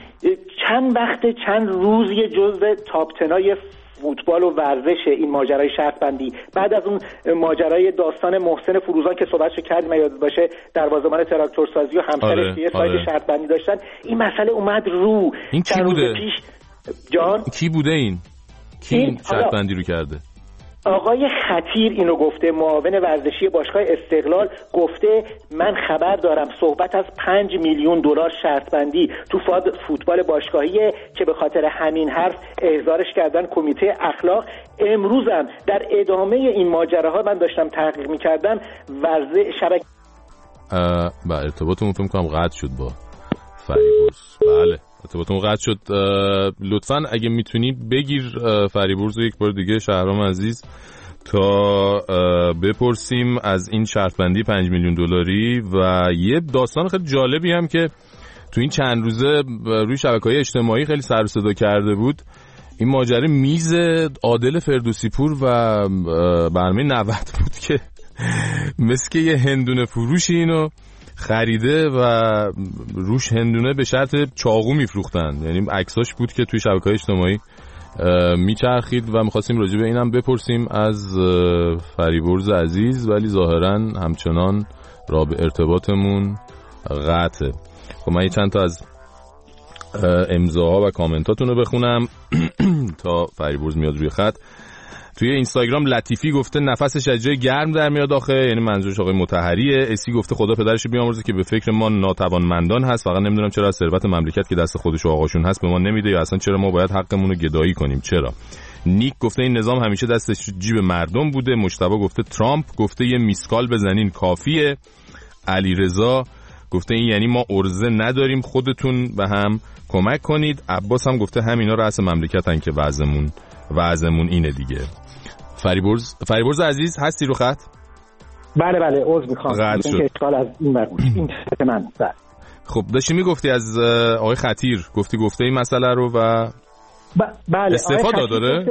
چند روز یه جزء تاپ 10 فوتبال و ورزشه این ماجرای شرط بندی. بعد از اون ماجرای داستان محسن فروزان که صحبتشو کردیم یاد باشه، دروازه‌بان تراکتورسازی و همسرش یه سایت شرط بندی داشتن، این مسئله اومد رو. این کی بوده؟ جان کی بوده این شرط بندی رو کرده؟ آقای خطیر اینو گفته، معاون ورزشی باشگاه استقلال گفته من خبر دارم صحبت از 5 میلیون دلار شرط بندی تو فوتبال باشگاهیه که به خاطر همین حرف احضارش کردن کمیته اخلاق. امروزم در ادامه این ماجراها من داشتم تحقیق می‌کردم شبکه ارتباطمون فکر کنم قطع شد با فریبرز. بله ارتباطمون قطع شد. لطفاً اگه میتونی بگیر فریبرز رو یک بار دیگه شهرام عزیز تا بپرسیم از این شرط بندی 5 میلیون دلاری. و یه داستان خیلی جالبی هم که تو این چند روزه روی شبکه‌های اجتماعی خیلی سر و صدا کرده بود، این ماجرا میز عادل فردوسی پور و برنامه 90 بود که مثل که یه هندونه فروشی اینو خریده و روش هندونه به شرط چاقو میفروختن. یعنی عکساش بود که توی شبکه‌های اجتماعی میچرخید و می‌خواستیم راجع به اینم بپرسیم از فریبرز عزیز، ولی ظاهراً همچنان رابطه ارتباطمون قطعه. خب من چند تا از امضاها و کامنتاتون رو بخونم تا فریبرز میاد روی خط. توی اینستاگرام لطیفی گفته نفسش از جای گرم در میاد آخه، یعنی منظورش آقای مطهریه. اسی گفته خدا پدرش بیامرزه که به فکر ما ناتوانمندان هست، فقط نمیدونم چرا از ثروت مملکت که دست خودش و آقاشون هست به ما نمیده، یا اصلا چرا ما باید حقمون رو گدایی کنیم چرا. نیک گفته این نظام همیشه دستش جیب مردم بوده. مجتبی گفته ترامپ گفته یه میسکال بزنین کافیه. علیرضا گفته این یعنی ما ارزه نداریم، خودتون به هم کمک کنید. عباس هم گفته همینا رأس مملکتن که وضعمون اینه دیگه. فریبرز عزیز هستی رو خط؟ بله عذر میخوام این اشکال از این مربوط این من. خب داشتی میگفتی از آقای خطیر، گفته این مسئله رو و بله استعفا داره؟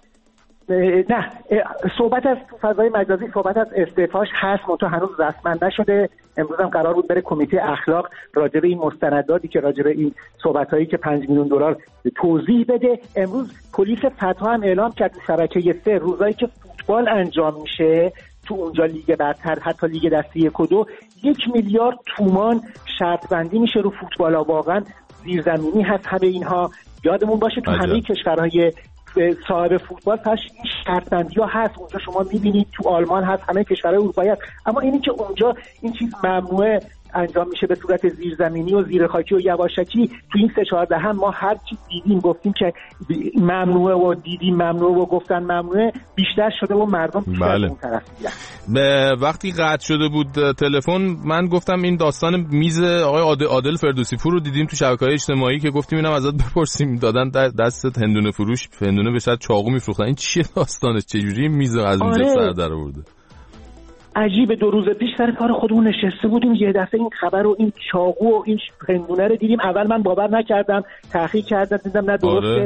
نه، صحبت از فضای مجازی صحبت از استعفاش هست، منتها هنوز رسما نشده. امروز هم قرار بود بره کمیته اخلاق راجع به این مستنداتی که راجع به این صحبتایی که 5 میلیون دلار توضیح بده. امروز پلیس فتح هم اعلام کرد شبکه 3 روزایی که فوتبال انجام میشه تو اونجا لیگ برتر، حتی لیگ دسته 1 و 2، 1 میلیارد تومان شرط بندی میشه رو فوتبال. واقعا زیرزمینی هست همه اینها. یادمون باشه تو همه کشورهای صاحب فوتبال پس این شرط بندی ها هست. اونجا شما میبینید تو آلمان هست، همه کشورهای اروپایی هست، اما اینی که اونجا این چیز ممنوعه انجام میشه به صورت زیرزمینی و زیرخاکی و یواشکی. تو این 3-4 هم ما هر چی دیدیم گفتیم که ممنوعه و دیدیم ممنوعه و گفتن ممنوعه، بیشتر شده و مردم بیشتر اون طرف دیدن. وقتی قطع شده بود تلفن من گفتم این داستان میز آقای عادل فردوسی پور رو دیدیم تو شبکه‌های اجتماعی که گفتیم اینم ازت بپرسیم، دادن دستت هندونه فروش، هندونه به شرط چاقو میفروختن. این چیه داستانش؟ چجوری میز از اونجا سر در آورده؟ عجیب. 2 روز پیش سر کار خودمون نشسته بودیم، یه دفعه این خبر و این چاقو و این هندونه رو دیدیم. اول من باور نکردم، تحقیق کردم دیدم نه درسته.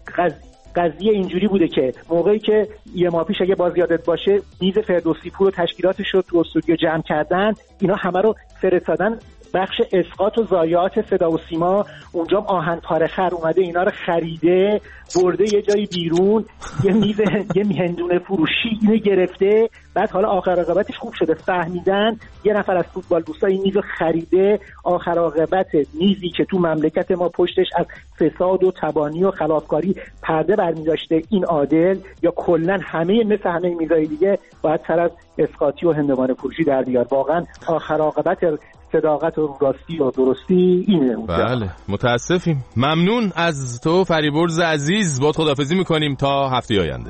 قضیه اینجوری بوده که موقعی که یه ماه پیش اگه باز یادت باشه میز فردوسی پور و تشکیلاتش رو تو استودیو جمع کردن، اینا همه رو فرستادن بخش اسقاط و ضایعات صدا و سیما. اونجا آهن پاره‌خر اومده اینا رو خریده برده یه جایی بیرون، یه میز یه هندونه فروشی اینو گرفته. بعد حالا آخر عاقبتش خوب شده، فهمیدن یه نفر از فوتبال دوستا این میزو خریده. آخر عاقبت میزی که تو مملکت ما پشتش از فساد و تبانی و خلافکاری پرده برمی‌داشته این عادل، یا کلا مثل همه میزای دیگه باید سر از اسقاطی و هندوانه فروشی در بیاد. واقعا آخر عاقبت صداقت و راستی و درستی اینه. بله متاسفیم. ممنون از تو فریبرز عزیز. با خداحافظی میکنیم تا هفته آینده.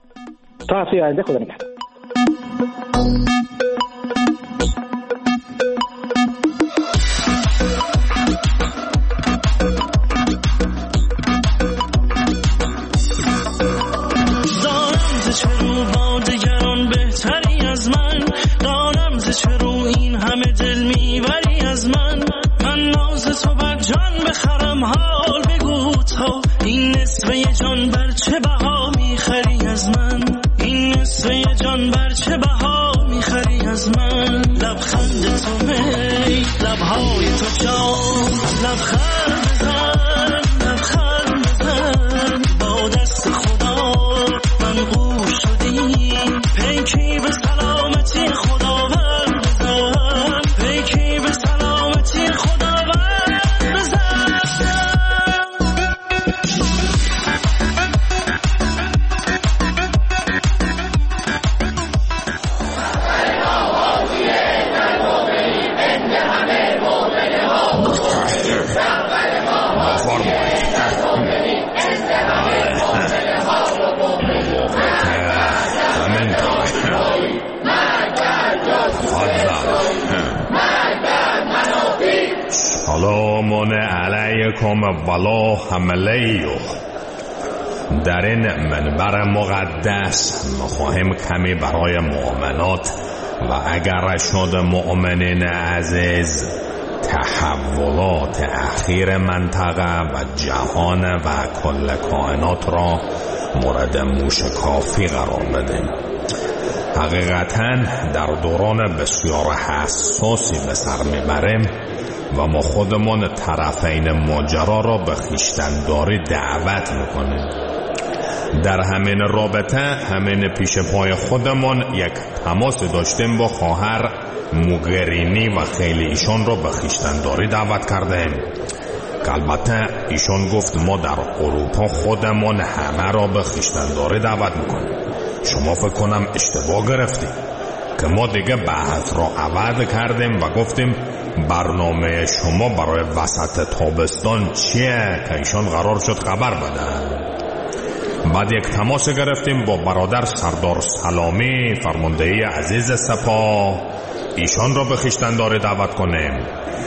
خدا نگهدار. بهتری از من، دانم ز چه رو این همه دل میبری از من ناز تو بر جان بخرم، حال بگو تا این نصفه جان بر چه بها میخری از من، این نصفه جان بر چه بها میخری از من. لبخند تو می لبهای تو جان، لبخند بزن لبخند بزن، با دست خدا من قوش شدیم، پیکی به سلامتی خداوند بزن، پیکی به سلامتی خداوند بزن. سلام علیکم ولا حملیو. در این منبر مقدس میخواهیم کمی برای مؤمنات و اگر شد مؤمنین عزیز تحولات اخیر منطقه و جهان و کل کائنات را مورد موشکافی قرار بدیم. حقیقتاً در دوران بسیار حساسی به سر میبریم و ما خودمان طرفین ماجرا را به خویشتن‌داری دعوت میکنیم. در همین رابطه همین پیش پای خودمان یک تماس داشتیم با خواهر موگرینی و خیلی ایشان را به خویشتن‌داری دعوت کردیم که البته ایشان گفت ما در اروپا خودمان همه را به خویشتن‌داری دعوت میکنیم. شما فکر کنم اشتباه گرفتیم که ما دیگه بحث را عوض کردیم و گفتیم برنامه شما برای وسط تابستان چیه که ایشان قرار شد خبر بدن. بعد یک تماس گرفتیم با برادر سردار سلامی فرماندهی عزیز سپاه، ایشان را به خویشتن‌داری دعوت کنیم.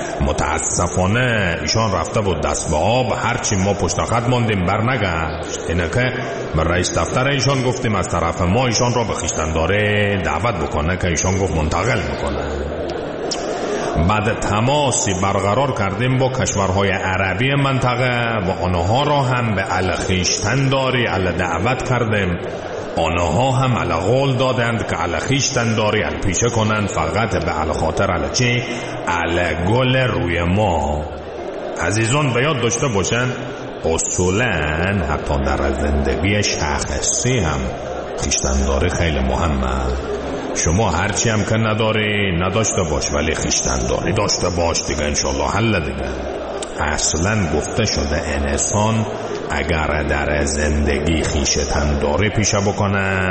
متاسفانه ایشان رفته بود دست به آب، هرچی ما پشت خط ماندیم برنگشت. اینه که به رئیس دفتر ایشان گفتیم از طرف ما ایشان را به خویشتن‌داری دعوت بکنه که ایشان گفت منتقل میکنه. بعد تماسی برقرار کردیم با کشورهای عربی منطقه و آنها را هم به خویشتن‌داری دعوت کردیم. آنها هم قول دادند که خویشتن‌داری پیشه کنند، فقط به خاطر چی؟ گل روی ما. عزیزان باید داشته باشند اصولاً حتی در زندگی شخصی هم خویشتن‌داری خیلی مهمه. شما هرچی هم که نداشته باش، ولی خویشتن‌داری داشته باش دیگه، انشالله حل دیگه. اصلا گفته شده انسان اگر در زندگی خویشتن‌داری پیشه بکنه،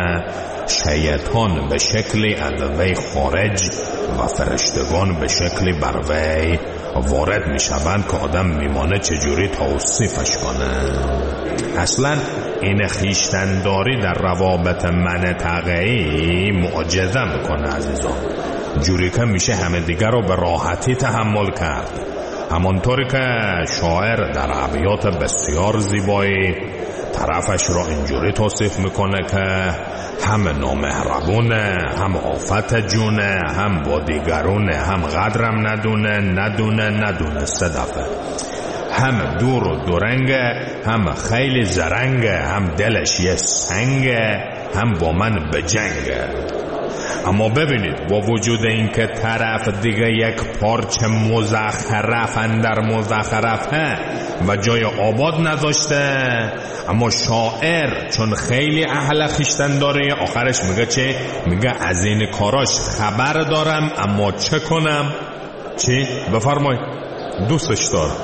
شیطان به شکلی از وی خارج و فرشتگان به شکلی بر وی وارد میشوند که آدم میمانه چجوری توصیفش کنه. اصلا این خویشتن‌داری در روابط منطقه‌ای معجزه میکنه عزیزان، جوری که میشه همه دیگر رو به راحتی تحمل کرد. همانطوری که شاعر در ابیات بسیار زیبایی طرفش را اینجوری توصیف میکنه که هم نامهربونه، هم آفت جونه، هم با دیگرونه، هم قدرم ندونه 3 دفعه، هم دور و دورنگه، هم خیلی زرنگه، هم دلش یه سنگه، هم با من به جنگه. اما ببینید با وجود این که طرف دیگه یک پارچه مزخرف اندر مزخرفه و جای آباد نذاشته، اما شاعر چون خیلی اهل خویشتن‌داری آخرش میگه چه؟ میگه از این کاراش خبر دارم اما چه کنم؟ چی؟ بفرمایید. دوستش دارم.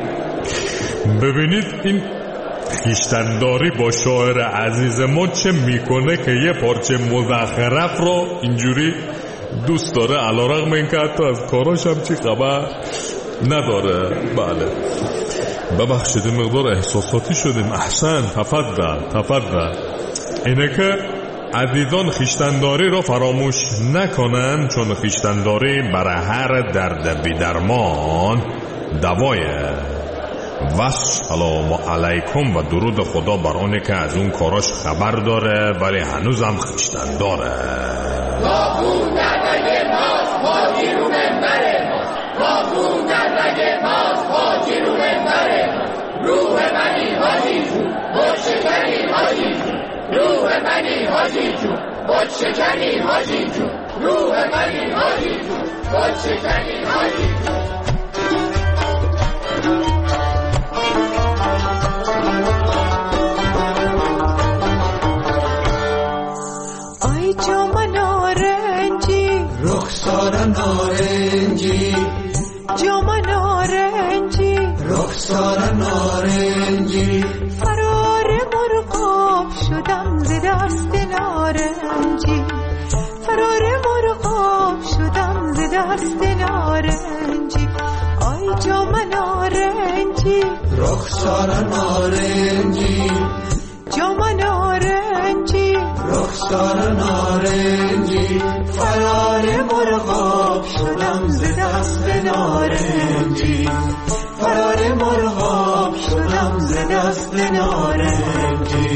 ببینید این خویشتن‌داری با شاعر عزیز ما چه میکنه که یه پارچه مزخرف رو اینجوری دوست داره، علیرغم اینکه حتی از کاراش هم چی خبر نداره. بله ببخشید مقدار احساساتی شدیم. احسن، تفضل. اینه که عزیزان خویشتن‌داری رو فراموش نکنن، چون خویشتن‌داری برای هر درد بی درمان دوایه. و سلام علیکم و درود خدا بر اونی که از اون کاراش خبر داره ولی هنوزم خویشتن داره. باخون در رگ ماست حاجی رو منبر ماست باخون در رگ ماست حاجی رو منبر ماست روح منی حاجی جون بود شکنی حاجی جون روح منی حاجی جون بود شکنی حاجی جون روح منی حاجی جون بود شکنی حاجی جون آی جام نارنجی رخسار نارنجی جام نارنجی رخسار نارنجی فرار مرغاب شدم ز دست نارنجی فرار مرغاب شدم ز دست نارنجی آی جام نارنجی رخسار نارنجی جام نارنجی رخسار نارنجی فرار مرغاب شدم ز دست نارنجی فرار مرغاب شدم ز دست نارنجی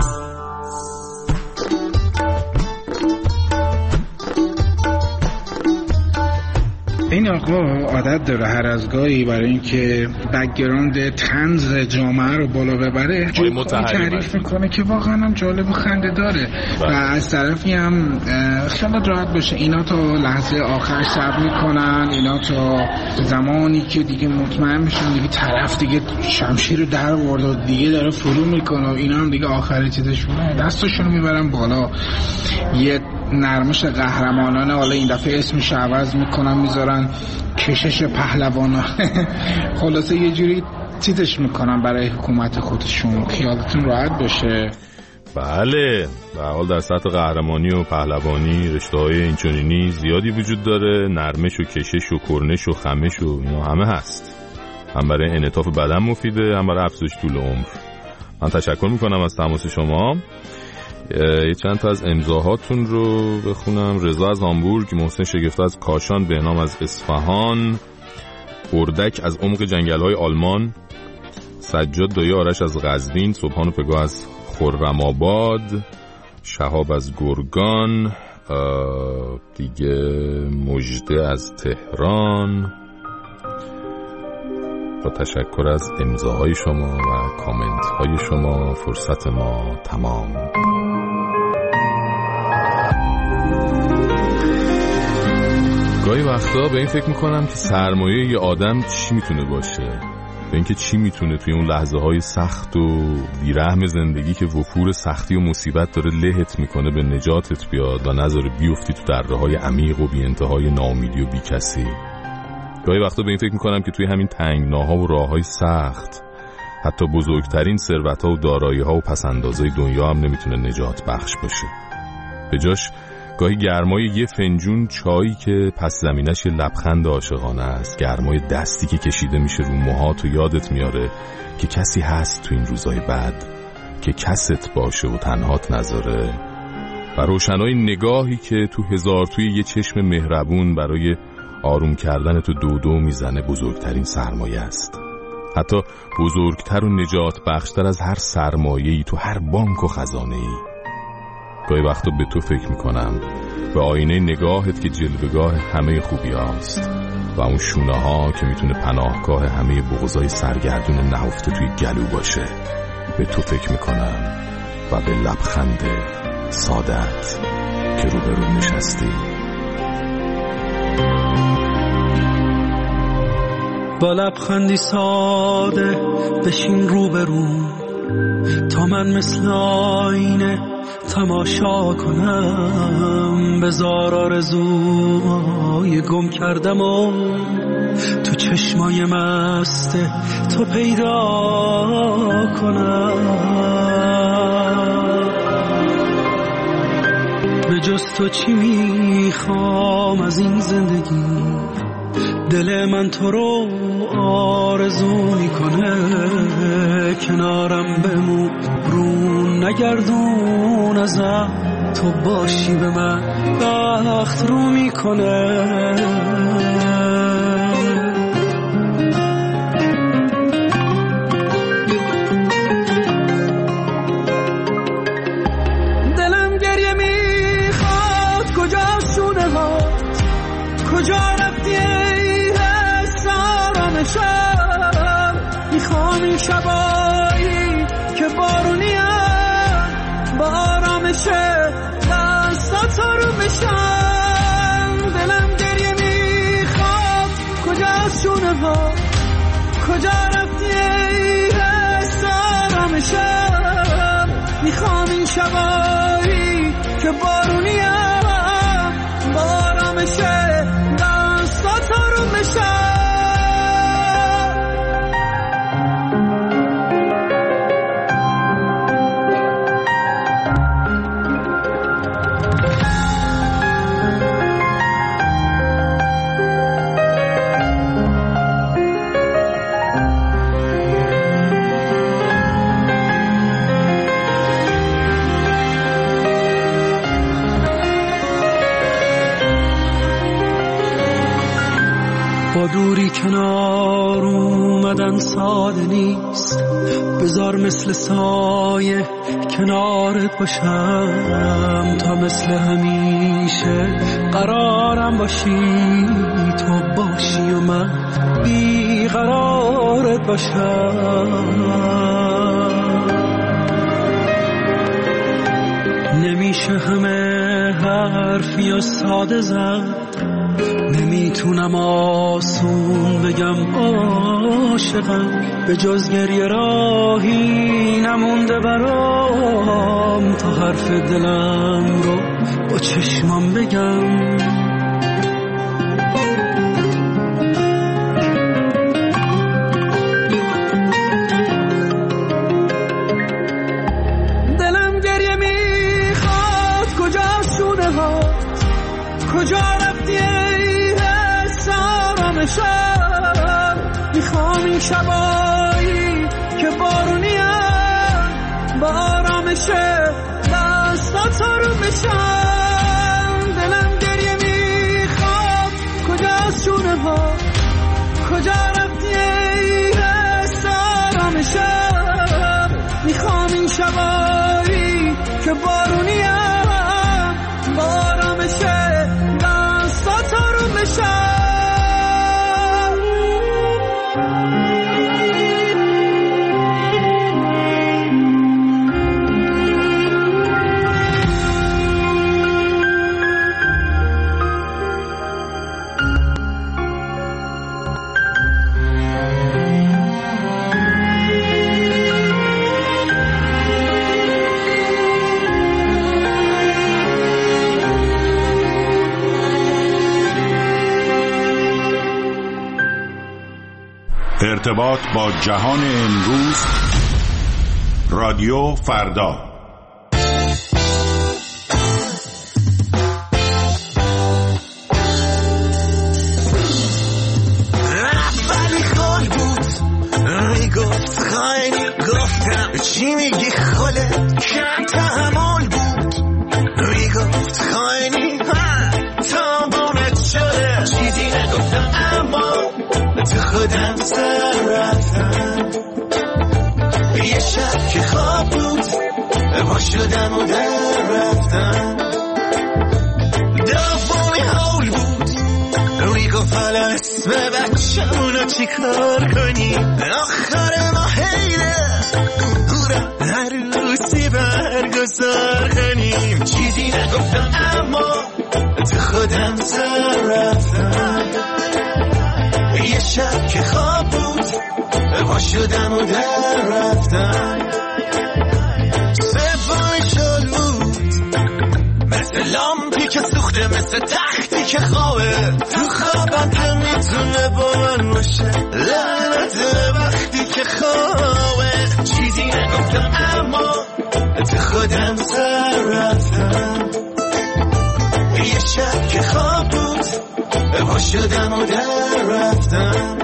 این آقا عادت داره هر از گاهی برای اینکه بک‌گراند طنز جامعه رو بالا ببره جوک تعریف میکنه که واقعا هم جالب و خنده داره و از طرفی هم خیلی راحت باشه. اینا تا لحظه آخر صبر میکنن، اینا تا زمانی که دیگه مطمئن میشن دیگه طرف دیگه شمشیر رو در آورد و دیگه داره فرو میکنه و اینا هم دیگه آخر چیزشونه دستشون رو میبرن بالا. یه نرمش قهرمانانه حالا این دفعه اسمش عوض میکنن میذارن کشش پهلوانانه خلاصه یه جوری چیزش میکنن برای حکومت خودشون. خیالتون راحت باشه. بله به حال در سطح قهرمانی و پهلوانی رشته‌های اینچنینی زیادی وجود داره. نرمش و کشش و کرنش و خمش و اینا همه هست. هم برای انعطاف بدن مفیده هم برای افزایش طول عمر. من تشکر میکنم از تماس شما. یه چند تا از امضاهاتون رو بخونم. رضا از هامبورگ، محسن شگفته از کاشان، بهنام از اصفهان، اردک از عمق جنگل‌های آلمان، سجاد دایی آرش از قزوین، صبحان و پگاه از خرم‌آباد، شهاب از گرگان، دیگه مژده از تهران. با تشکر از امضاهای شما و کامنت های شما فرصت ما تمام. گاهی وقتا به این فکر میکنم که سرمایه یه آدم چی میتونه باشه، به اینکه چی میتونه توی اون لحظه های سخت و بیرحم زندگی که وفور سختی و مصیبت داره لهت میکنه به نجاتت بیاد و نذاره بیفتی تو دره‌های عمیق و بی انتهای ناامیدی و بی کسی. گاهی وقتا به این فکر میکنم که توی همین تنگناها و راههای سخت حتی بزرگترین ثروت‌ها و دارایی‌ها و پس‌اندازهای دنیا هم نمیتونه نجات بخش باشه. به جاش گاهی گرمای یه فنجون چایی که پس زمینش یه لبخند عاشقانه است، گرمای دستی که کشیده میشه رو موهات و یادت میاره که کسی هست تو این روزای بد که کست باشه و تنهات نذاره، و روشنای نگاهی که تو هزار توی یه چشم مهربون برای آروم کردن تو دو میزنه بزرگترین سرمایه است. حتی بزرگتر و نجات بخشتر از هر سرمایه‌ای تو هر بانک و خزانه‌ای. گاهی وقتا به تو فکر میکنم، به آینه نگاهت که جلوه‌گاه همه خوبی هاست و اون شونه ها که میتونه پناهگاه همه بغضای سرگردون نهفته توی گلو باشه. به تو فکر میکنم و به لبخند سادت که روبرو نشستی. با لبخندی ساده بشین روبرو تا من مثل آینه تماشا کنم، بذار آرزوهای گم کردم و تو چشمای مست تو پیدا کنم. به جز تو چی میخوام از این زندگی، دل من تو رو آرزو میکنه، کنارم بمون رو نگردون ازم، تو باشی به من بخت رو میکنه. دلم گریه میخواد کجا کجا رفتی ای حس آرامشم؟ میخوام این شبایی که بارونیم با آرامش دستات رو بشم. دلم گریه میخواد کجاست شونه ها؟ کجا رفتی ای حس آرامشم؟ میخوام این شبایی که بارونیم با آرامش دستات رو بشم. با دوری کنار اومدن ساده نیست، بذار مثل سایه کنارت باشم تا مثل همیشه قرارم باشی، تو باشی و من بیقرارت باشم. نمیشه همه حرفی و ساده زد، نمیتونم آسون بگم عاشقم، به جز گریه راهی نمونده برام تا حرف دلم رو با چشمم بگم. دلم گریه میخواد کجاست شونه هات؟ کجا رفتی میخوام این شبایی که بارونیم با آرامش دستات رو بشم. دلم گریه میخواد کجاست شونه ها؟ کجا رفتی ای حس آرامشم؟ میخوام این شبایی که بارونیم با آرامش دستات رو بشم. ارتباط با جهان امروز، رادیو فردا. ولی خال بود میگفت خیلی گفتم چی میگی خاله کم تحمل بود میگفت خیلی تا بانت شده چیزی نگفتم اما تو خودم سر رفتم. یه شب که خواب بود با شدم و در رفتم. دومی حول بود میگفت حالا اسم بچه‌مونو چی کار کنی؟ آخر ما حیله هورا عروسی برگزار کنیم. چیزی نگفتم اما تو خودم سر رفتم. یه شب که خواب بود با شدم و در رفتم. سومی شد بود مثل لامپی که سوخته، مثل تختی که خوابه تو خوابم که میتونه با من باشه. لعنت وقتی که خوابه چیزی نگفتم اما تو خودم سر رفتم. یه شب که خواب بود با شدم و در رفتم.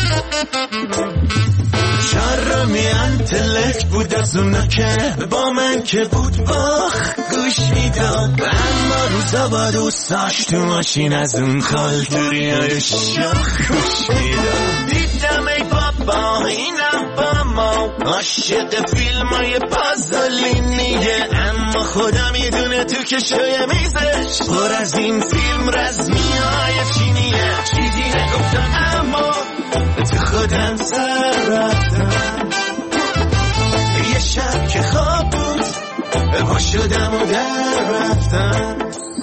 شرمی انتلکت بود از اونا که با من من که بود باخ گوش میداد، اما روزا با دوستاش تو ماشین از اون خالتوریای شاخ گوش میداد. دیدم ای بابا اینم با ما عاشق فیلمای پازولینیه، اما خدا میدونه تو کشوی میزش پر از این فیلم رزمیای چینیه. چیزی نگفتم اما تو خودم سر رفتم، یه شب که خواب بود پا شدم و در رفتم.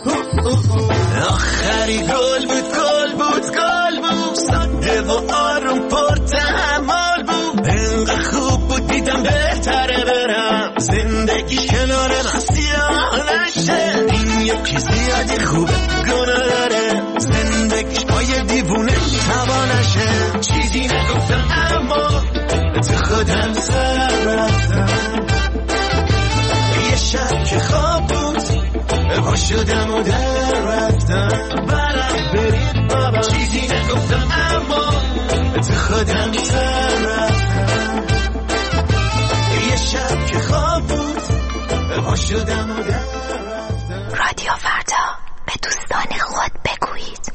آخری گل بود گل بود گل بود، ساده و آروم پر تحمل بود، انقدر خوب بود دیدم بهتره برم زندگی کنار من سیاه نشه. این یکی زیادی خوبه گناه داره، زندگی پای دیوونه توانشه. چیزی نگفتم اما تو خودم سر رفتم، یه شب که خواب بود پا شدم و در رفتم. برم برید بابا، چیزی نگفتم اما تو خودم سر رفتم، یه شب که خواب بود پا شدم و در رفتم. رادیو فردا، به دوستان خود بگویید.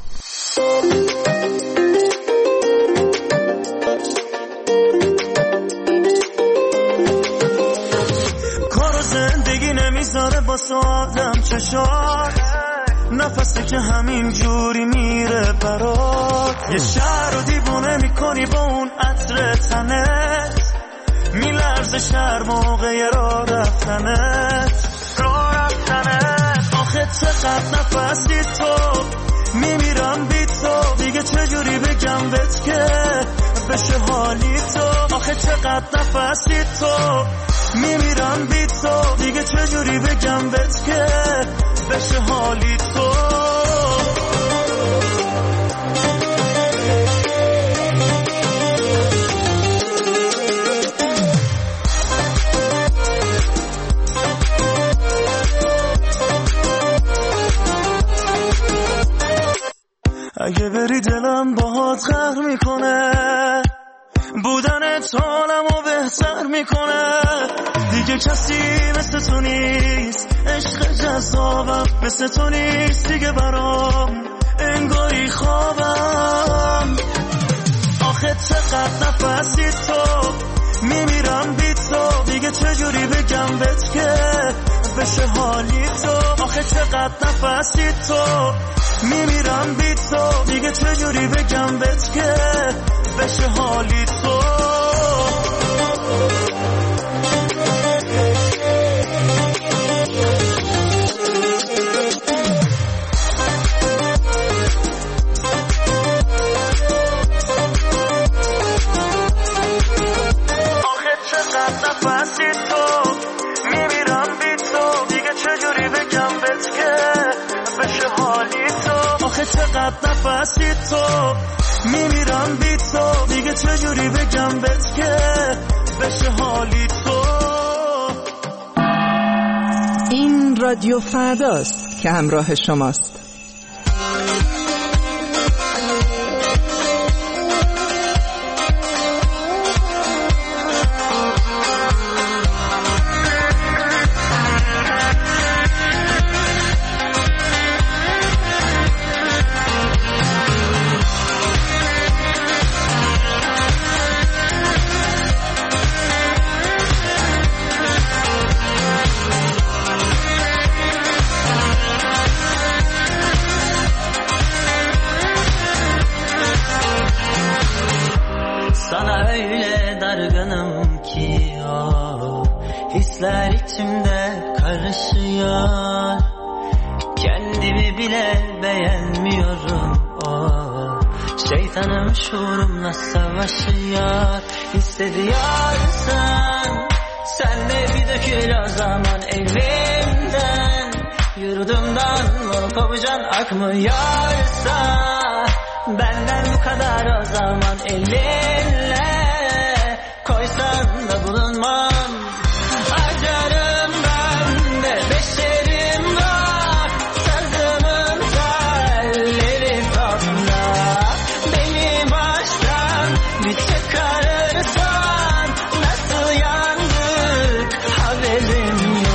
کار و زندگی نمیذاره با سوادم چشار، نفسی که همین جوری میره برات. یه شهر رو دیوونه میکنی با اون عطر تنت، میلرزه شهر موقع راه رفتنت. آخه چقدر نفسی تو، میمیرم بی تو، دیگه چجوری بگم بهت که بشه حالی تو. آخه چقدر نفسی تو، میمیرم بی تو، دیگه چجوری بگم بهت که بشه حالی تو. اگه بری دلم باهات قهر میکنه، بودنت حالمو بهتر میکنه. دیگه کسی مثل تو نیست، عشق جذابم مثل تو نیست دیگه برام، انگاری خوابم. آخه چقدر نفسی تو، میمیرم بی تو، دیگه چجوری بگم بهت که بشه حالی تو. آخه چقدر نفسی تو، میمیرم بی تو، دیگه چجوری بگم بهت که بشه حالی تو. آخه چقدر نفسی تو، میمیرم بی تو، دیگه چجوری بگم بهت که بشه حالی تو. آخه چقدر نفسی تو، میمیرم بی تو، دیگه چجوری بگم بهت که بشه حالی تو. این رادیو فرداست که همراه شماست. Sana öyle dargınım ki hisler içimde karışıyor. Kendimi bile beğenmiyorum şeytanım şuurumla savaşıyor. Hissediyorsan sen de bir dökül o zaman elimden. Yurdumdan mı kopacaksın akmıyorsa benden bu kadar o zaman elinle koysan da bulunmam. Acarım ben de beşerim var, sazımın telleri topla. Beni baştan bir çıkarırsan nasıl yandık haberim yok.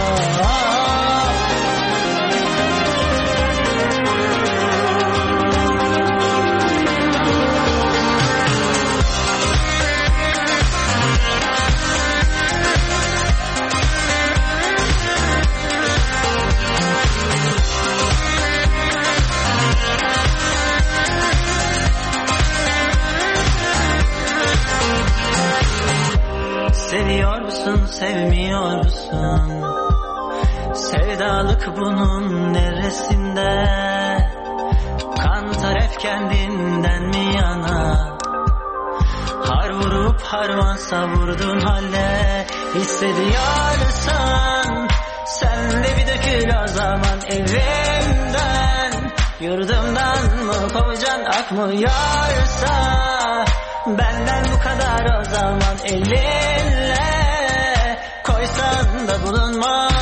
sevmiyorsun. Sevdalık bunun neresinde? Kantar hep kendinden mi yana? Har vurup harman savurdun halde hissediyorsan sen de bir dökül o zaman evimden. Yurdumdan mı kovacan akmıyorsa benden bu kadar o zaman elinle koysan da bulunmaz.